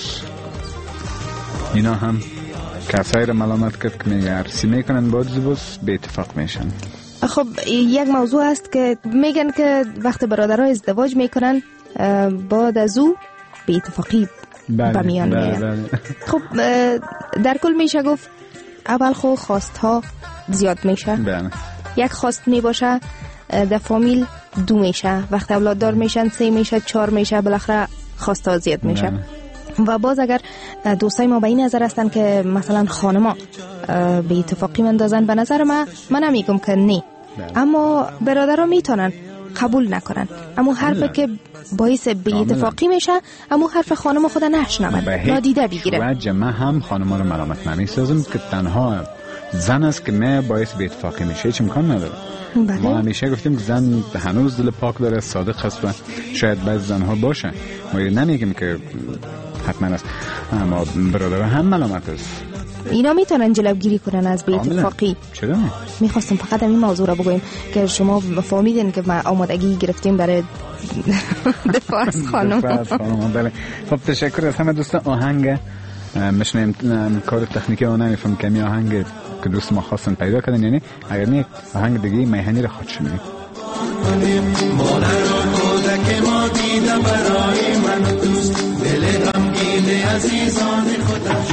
اینا هم کسایی رو ملامت کرد که میگه عرصی میکنن با زبوس به اتفاق میشن. خب یک موضوع هست که میگن که وقت برادرها ازدواج میکنن بعد از او به اتفاقی به میان میاد. خب در کل میشه گفت اول خو خواست ها زیاد میشه. یک خواست میباشه در فامیل 2 میشه، وقت اولاد دار میشن 3 میشه 4 میشه، بالاخره خواست ها زیاد میشه. و باز اگر دوستای ما به این نظر هستن که مثلا خانما به اتفاقی مندازن، به نظر من نمیگم که نه، اما برادرها میتونن قبول نکنن، اما حرفی که باعث به اتفاقی میشه اما حرف خانم خود نشنون، نادیده بگیره. من هم خانم رو ملامت نمیسازم که تنها زن است که نه باعث به اتفاقی میشه، هیچ امکان نداره. ما همیشه گفتیم که زن هنوز دل پاک داره، صادق هست و شاید بعض زنها باشه، ما نمیگیم که حتما است، اما برادرها هم ملامت است. اینا میتونن جلوگیری کنن از بی اتفاقی. چرا؟ میخواستم فقط این موضوع را بگویم که شما فهمیدین که ما آمادگی گرفتیم برای دفاع از خانم. بله. خب تشکر از همه دوستان. آهنگ مشنیم کار تکنیکی آن نمیفهم کمی آهنگ که دوست ما خواستن پیدا کردن، یعنی اگر نه آهنگ دیگه میهنی را خود شنید. مادر و کودک ما دیده برای من دوست، دل غمگین عزیزان خودش.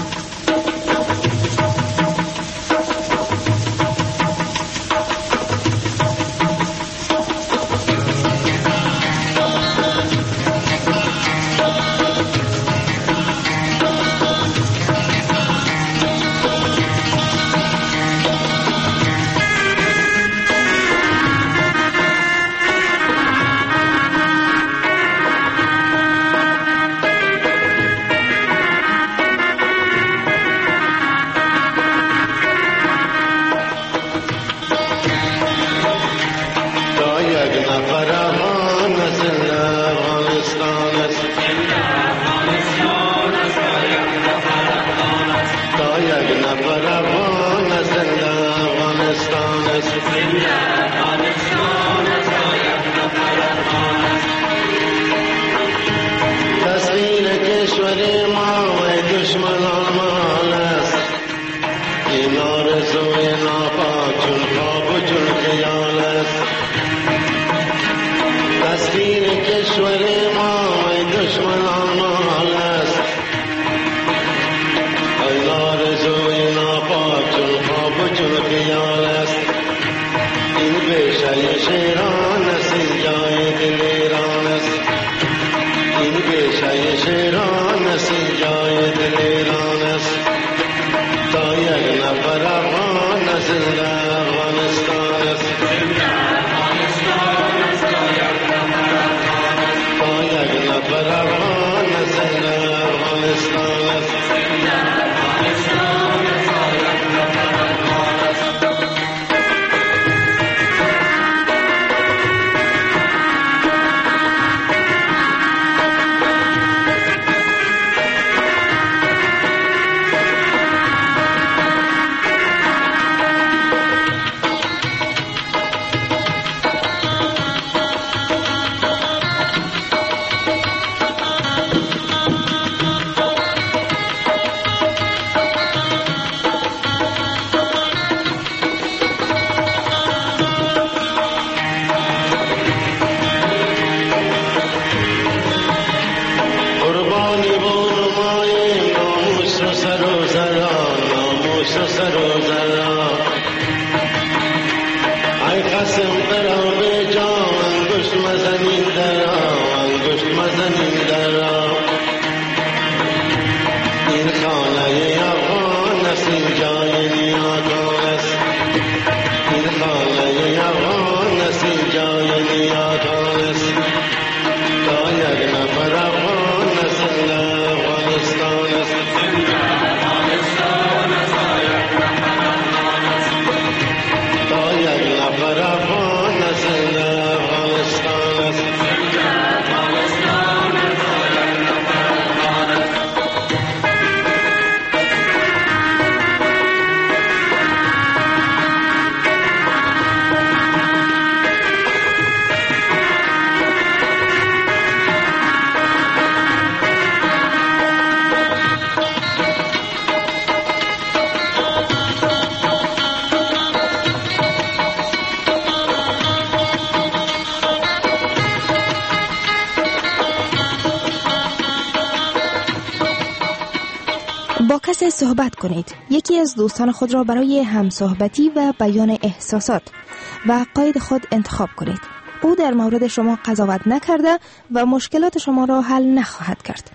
کسی صحبت کنید. یکی از دوستان خود را برای همصحبتی و بیان احساسات و عقاید خود انتخاب کنید. او در مورد شما قضاوت نکرده و مشکلات شما را حل نخواهد کرد.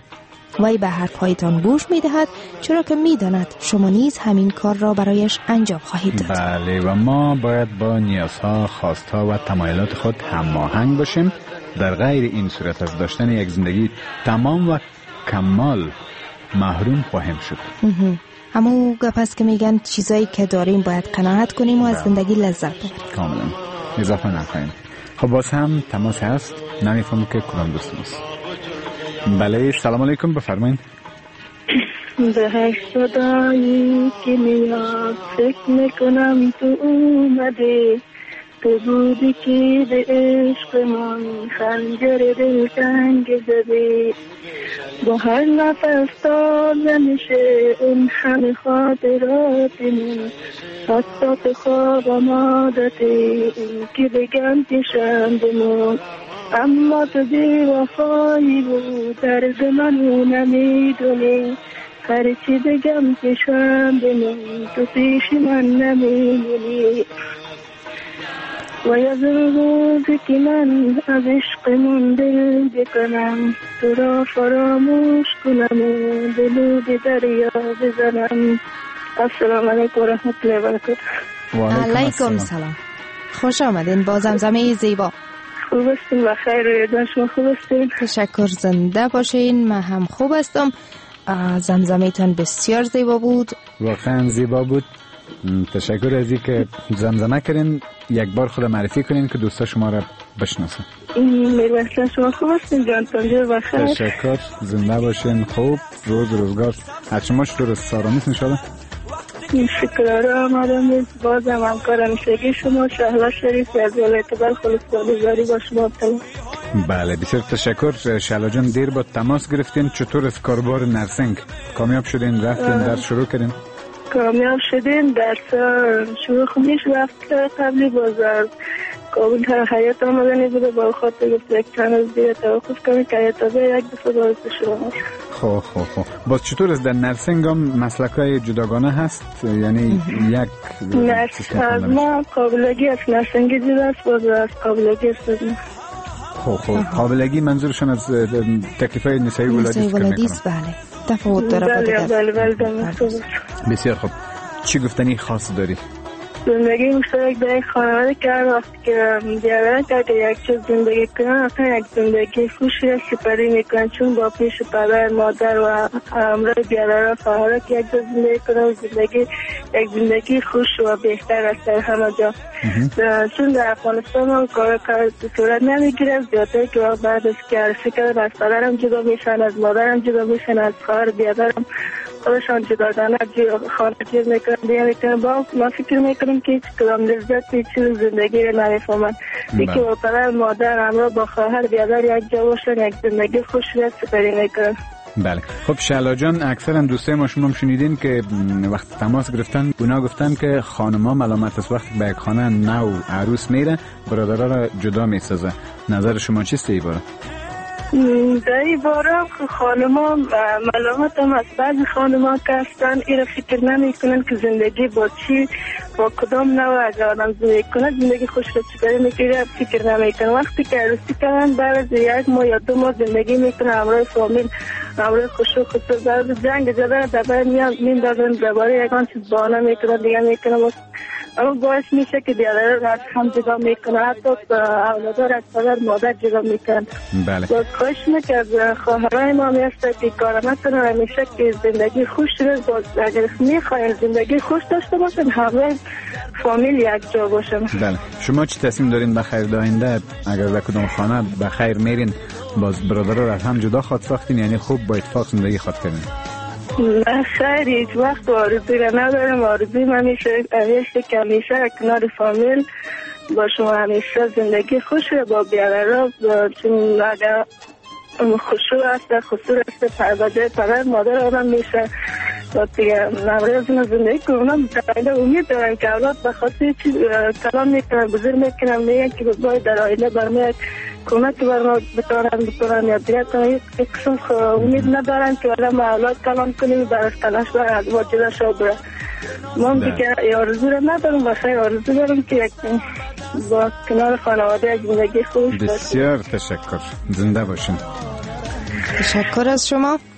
وی به حرفهایتان گوش می دهد، چرا که می داند شما نیز همین کار را برایش انجام خواهید داد. بله، و ما باید با نیازها، خواستها و تمایلات خود هماهنگ باشیم. در غیر این صورت از داشتن یک زندگی تمام و کمال محروم خواهیم شد. همون گپ است که میگن چیزایی که داریم باید قناعت کنیم و از زندگی لذت ببریم. کاملا اضافه نکنیم. خب باز هم تماس هست، نمیفهمم که کدام دوست است. بله، سلام علیکم، بفرمایید. به صدایی که میاد فکر میکنم تو اومده، تو بودی که به عشق من خنجر دل تنگ زده، با هر نفس تازه میشه اون همه خاطراتمون، حتی به خوابم عادته این که بگم پیشم بمون، اما تو بی وفایی بود درد منو نمیدونی، هر چی بگم پیشم بمون تو پیش من نمیمونی، و از روزی که من از عشقمون دل بکنم، تو را فراموش کنم و دلو به دریا بزنم. السلام علیکم و رحمت الله و برکاته. علیکم سلام، خوش آمدین با زمزمه زیبا. خوب هستیم و خیر رویدان، شما خوب هستین؟ تشکر، زنده باشین. من هم خوب هستم. زمزمه تان بسیار زیبا بود، واقعا زیبا بود. تشکر از اینکه زمزمه کردین. یک بار خود معرفی کنین که دوستا شما را بشناسن. میرمسلن، شما خوب هستین؟ جانتان جور بخیر. تشکر، زنده باشین. خوب روزگار هرچی چطور سارامیست انشاءالله؟ شکر آمدم. بازم همکار همیشگی شما شهلا شریف از ولایت بلخ خلص‌گاری با شما تمام. بله، بسیار تشکر. شهلا جان، دیر با تماس گرفتین. چطور از کاربار نرسنگ کامیاب شدین؟ رفتین درس شروع کردین؟ کامیاب شدین، درس شروع خونیش رفت قبلی بازار کابل تا حیات آمدنی بوده، با خاطر گفت یک چند روز دیگه توقف کنید که حیات تازه یک دفعه باید شروع خب باز چطور است در نرسنگ هم مسلکای جداگانه هست؟ یعنی یک نرس از ما قابلگی است، نرسنگی جدا است، باز از قابلگی است. خب قابلگی منظورشون از تکلیفای نسایی ولادی است؟ بله، تفاوت داره. بله. بسیار خوب. چی گفتنی خاص داری؟ زندگی مشترک در یک خانواده کرد، وقتی که بیادران کرد که یک چیز زندگی کنن، اصلا یک زندگی خوشی را سپری میکنن، چون با پیش پدر، مادر و همراه بیادران خواهر که یک زندگی کنن، یک زندگی خوش و بهتر است در همه جا. چون در افغانستان هم کار صورت نمیگیره، زیادتر که بعد از که عرصه کردن از پدرم جدا میشن، از مادرم جدا میشن، از خواهر بیادرم خودشان جداگانه خانه چیز میکنن دیگه میکنن. با ما فکر میکنیم که هیچ کدام لذت هیچ زندگی رو نمیفهمن. یکی با پدر مادر همراه با خواهر بیادر یک جا باشن، یک زندگی خوش را سپری میکنن. بله. خب شهلا جان، اکثرا دوستای ما شما هم شنیدین که وقت تماس گرفتن اونا گفتن که خانم‌ها ملامت است وقتی به یک خانه نو عروس میره برادرها را جدا میسازه. نظر شما چیست ای باره؟ در این باره خانم‌ها ملامت هم از بعضی خانم‌ها که هستن این فکر نمی کنن که زندگی با چی با کدام نوع اگر آدم زندگی کنه زندگی خوش رو چطوری میگیره فکر نمی کنن. وقتی که عروسی کردن بعد از یک ماه یا 2 ماه زندگی میکنن همراه فامیل، همراه خوش و خصوص بعد جنگ زدن دبر میندازن درباره یکان چیز بانه میکنن دیگه میکنن، اما باعث میشه که بیادر را از هم جدا میکنه، حتی اولادار از پدر مادر جدا میکنن. بله. باز خواهش میکرد خواهرای ما میسته که کار نکنن، همیشه که زندگی خوش رو باز اگر میخواین زندگی خوش داشته باشن همه فامیل یک جا باشن. بله. شما چی تصمیم دارین به خیر داینده اگر در کدام خانه به خیر میرین باز برادرها را از هم جدا خواهد ساختین، یعنی خوب با اتفاق زندگی خواهد کردین؟ نه خیر، هیچ وقت آرزوی را ندارم. آرزوی من همیشه که همیشه کنار فامیل با شما همیشه زندگی خوش با بیادرها، چون اگر خشوع است خسور است پرواجه پدر مادر آدم میشه و دیگه نمره زندگی کنم. در امید دارم که اولاد بخاطر چیز کلام میکنن بزرگ میکنن میگن که باید در آینده برمی کمک برما بتونن یا دیگه تا یک قسم امید ندارن که ولی ما اولاد کلام کنیم برای تلاش برای ازواج جدا شو بره. من دیگه آرزو را ندارم و خیلی آرزو دارم که با کنار خانواده زندگی خوش بسیار تشکر، زنده باشین. تشکر از شما.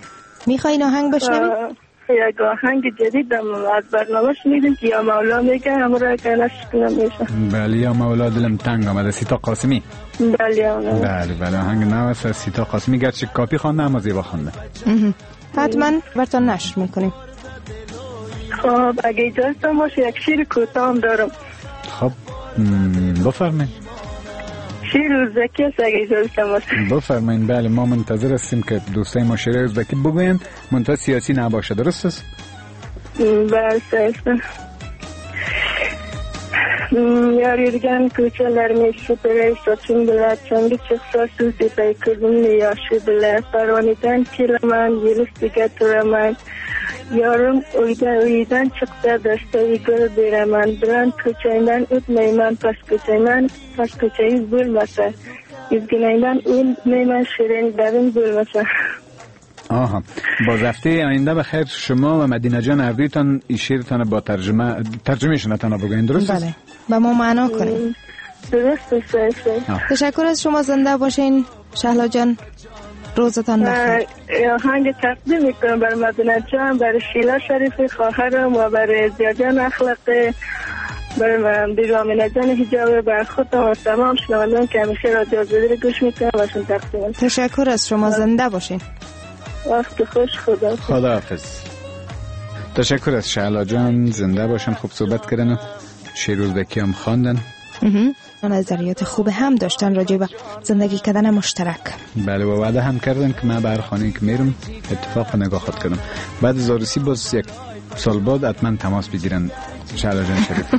میخوایی آهنگ بشنوی؟ یک آهنگ جدید از برنامه شنیدیم که یا مولا میگه همراه کنش کنم میشه. بله یا مولا دلم تنگ آمده سیتا قاسمی. بله آهنگ نو است از سیتا قاسمی، گرچه کاپی خوانده اما زیبا خوانده. حتما براتون نشر میکنیم. خب اگه اجازه باشه یک شیر کوتاه هم دارم. خب بفرمایید. شیر ازبکی است اگه اجازه باشه. بفرمایید. بله ما منتظر هستیم که دوستای ما شیر ازبکی بگوین، منتها سیاسی نباشه، درست است؟ بله سیاسی. Yarırgan köçelermiş süpere saçın bile çangi çıksa süsi peykırdım yaşı bile paraniden kilemen yürüstüge türemen yarım uydan çıktı desteği gül biremen bilen köçeğinden ütmeymen pas köçeğiz bölmese izgineyden ütmeymen şirin devin bölmese. آها باز هفته آینده بخیر شما و مدینه جان اردویتان این شیرتان با ترجمه شنتان بگوین، درست است؟ بله با ما معنا کنیم. درست است. تشکر از شما، زنده باشین شهلا جان، روزتان بخیر. آهنگ تقدیم میکنم بر مدینه جان، بر شیلا شریف خواهرم و بر زیاجان اخلاق، بر بیرامینه جان حجابه، بر خودم و تمام شنوندگان که همیشه رادیو آزادی رو گوش میکنم باشون تقدیم. تشکر از شما، زنده باشین. وقت خوش. خداحافظ. تشکر از شهلا جان، زنده باشن، خوب صحبت کردن و شعر ازبکی هم خواندن. نظریات خوب هم داشتن راجع به زندگی کردن مشترک. بله و وعده هم کردن که من به هر خانه‌ای که میرم اتفاق نگاه خود کردم. بعد از آرسی باز یک سال بعد حتما تماس بگیرن شهلا جان شریف.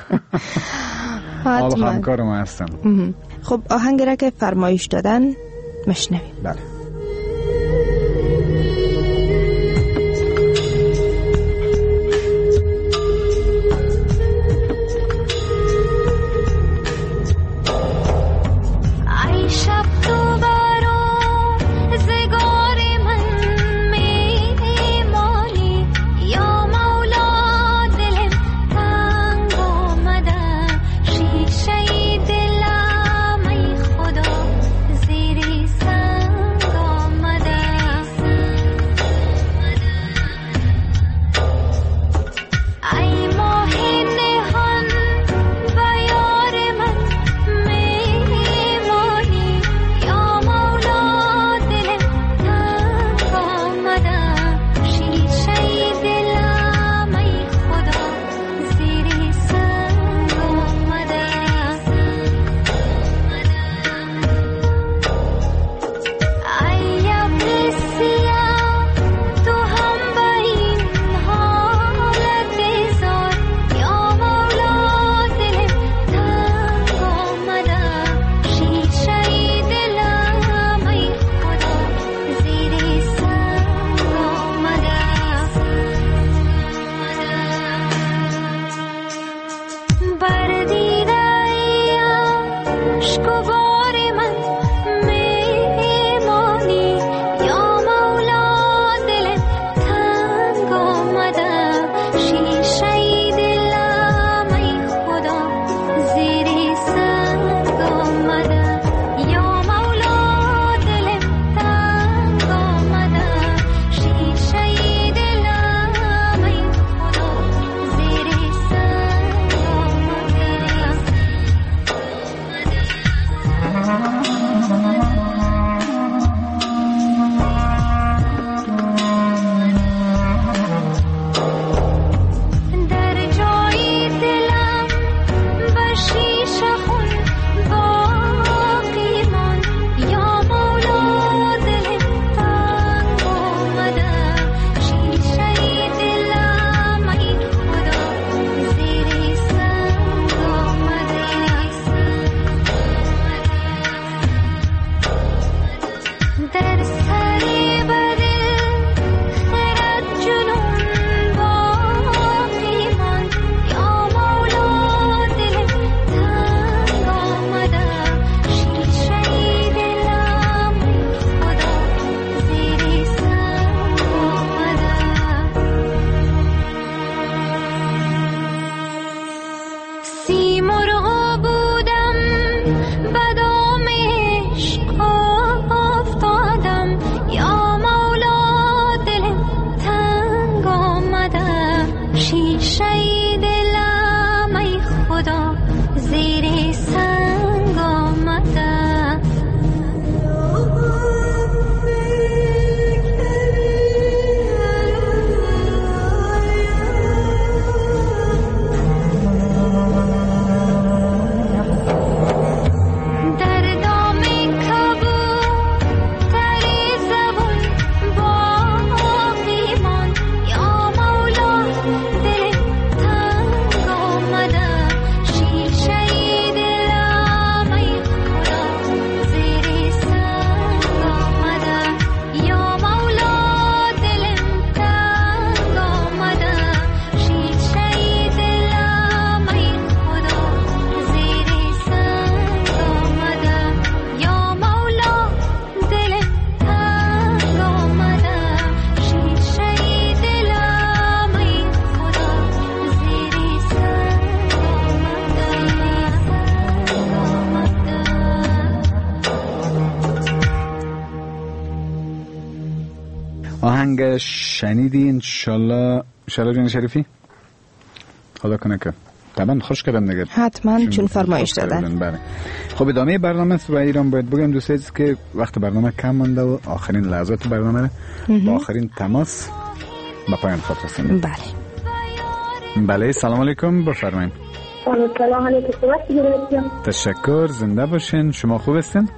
حالا همکار ما هستم. خب آهنگی را که فرمایش دادن مشنویم. بله. آهنگ شنیدی انشالله جان شریفی؟ خدا کنه که طبعا خوش کردم دیگه، حتما چون فرمایش دادن. بله. خب ادامه برنامه صبح ایران باید بگم دوست عزیز که وقت برنامه کم مونده و آخرین لحظات برنامه را با آخرین تماس به پایان خود رسوندیم. بله سلام علیکم، بفرمایید. سلام علیکم. تشکر، زنده باشین. شما خوب هستین؟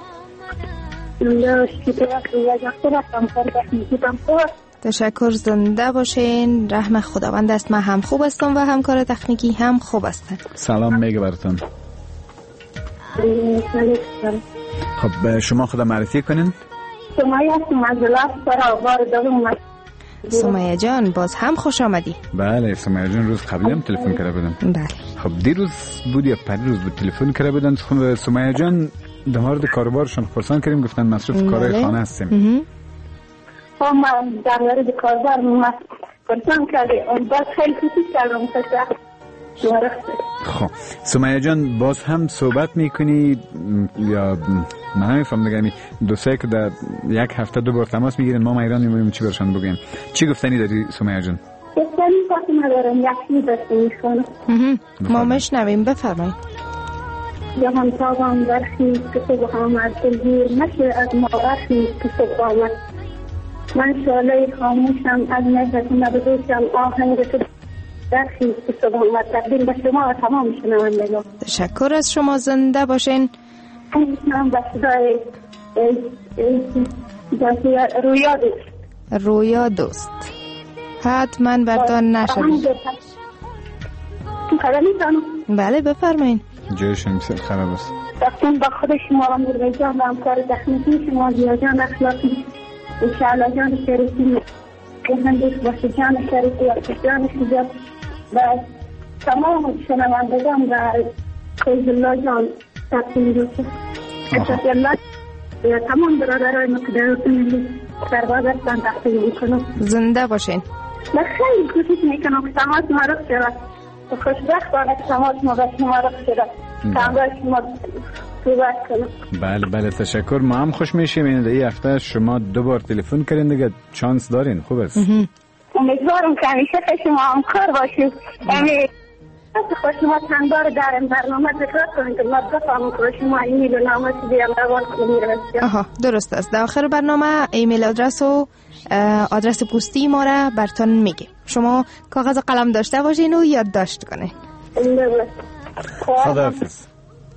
تشکر، زنده باشین. رحم خداوند است، من هم خوب هستم و همکار تکنیکی هم خوب هستن. سلام میگه براتون. خب شما خدا معرفی کنین. سمیه جان باز هم خوش آمدی. بله سمیه جان روز قبلی هم تلفن کرده بودن. بله. خب دیروز بود یا پریروز بود تلفن کرده بودن. خب سمیه جان در مورد کاربارشون پرسان کردیم، گفتن مصروف کارهای خانه هستیم. من در مورد کاربار پرسان کردیم، باز خیلی کوچیک کردم. خب سمیه جان باز هم صحبت میکنی یا من نمیفهم دیگه، دوستایی که در یک هفته 2 بار تماس میگیرن ما ایران میمونیم چی برشان بگیم؟ چی گفتنی داری سمیه جان؟ گفتنی کسی ندارم، یکی دسته میشونم. ما مشنویم، بفرمایید. جهان تابم برخی که صبح آمد، دلگیر نشه از ما برخی که صبح آمد. من شاله خاموشم از نهت نبدوشم، آهنگ تو برخی که صبح آمد. تقدیم به شما و تمام شنوندگان. تشکر از شما، زنده باشین. من به صدای رویا دوست. رویا دوست حتما بردان نشدید. بله بفرمایین. جایشون بسیار خراب است. دستون با خود شما و مرغی جان و همکار تکنیکی شما، زیا جان اخلاقی، انشاءالله جان شریفی، مهندس باشه جان شریفی و جان شجاع و تمام شنوندگان و قیز الله جان تقدیم دوست. انشاءالله تمام برادرای مقدرات ملی سرباز هستن تقدیم میکنم. زنده باشین. من خیلی کوشش میکنم که تماس معرف شد. خوشبختانه تماس معرف شد. تماس شما صحبت کنم. بله تشکر. ما هم خوش میشیم این هفته شما 2 بار تلفن کردین دیگه، چانس دارین. خوب است. امیدوارم که همیشه شما همکار باشید. خوش شما چند بار در این برنامه ذکر کنید که ما بفهمیم که شما ایمیل و نامه چیزی روان کنید. آها درست است. در آخر برنامه ایمیل آدرس و آدرس پستی ما را براتون میگه. شما کاغذ و قلم داشته باشین و یادداشت کنین. خداحافظ.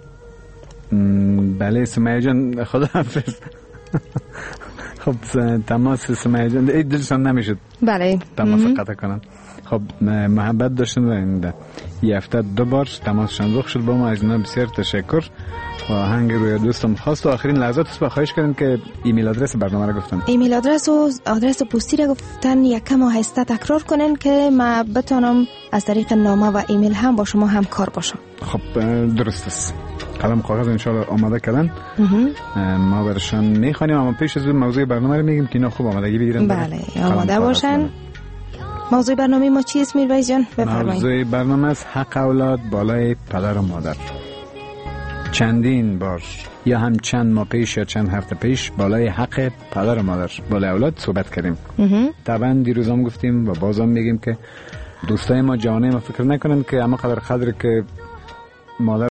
بله سمیه جان خداحافظ. خب تماس سمیه جان دلشان نمیشد. بله تماس قطع کنن. خب محبت داشتن و یه هفته 2 بار تماسشان رخ شد. با ما از اینا بسیار تشکر. و آهنگ روی دوستم خواست و آخرین لحظات است. خواهش کردن که ایمیل آدرس برنامه را گفتن. ایمیل آدرس و آدرس پستی را گفتن یکم آهسته تکرار کنن که ما بتونم از طریق نامه و ایمیل هم با شما همکار باشم. خب درست است. قلم کاغذ انشالله آماده کردن. ما برشان میخوانیم، اما پیش از اون موضوع برنامه رو میگیم که اینا خوب آمادگی بگیرن. بله آماده باشن. موضوع برنامه ما چیست میربایز جان؟ بفرمایید. موضوع برنامه است حق اولاد بالای پدر و مادر. چندین بار یا هم چند ماه پیش یا چند هفته پیش بالای حق پدر و مادر بالای اولاد صحبت کردیم. طبعا دیروز هم گفتیم و بازم میگیم که دوستای ما جوانای ما فکر نکنن که اما قدر که مادر